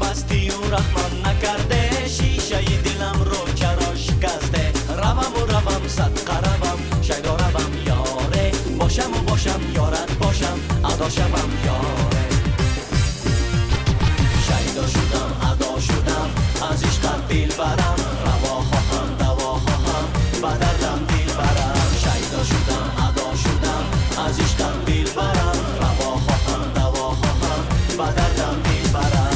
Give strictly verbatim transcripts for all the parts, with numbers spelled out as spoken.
بستی و رحمم نکرده، شیشه دلم رو چرا شکسته. روم و روم صدقه روم، شیدا روم یاره، باشم و باشم یارت باشم، ادا شوم یاره. شیدا شدم ادا شدم، از عشقت دل برم، روا خواهم دوا خواهم، به دردم دل برم. شیدا شدم ادا شدم، از عشقت دل برم، روا خواهم دوا خواهم، به دردم دل برم.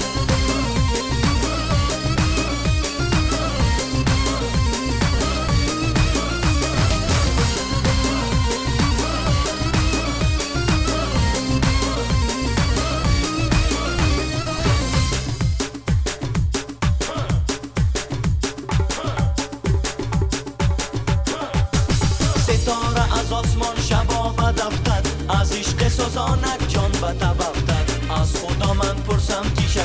ستاره از آسمان شبا بدفتد، از عشق سوزانک جان به تب افتد. از خدا من پرسم که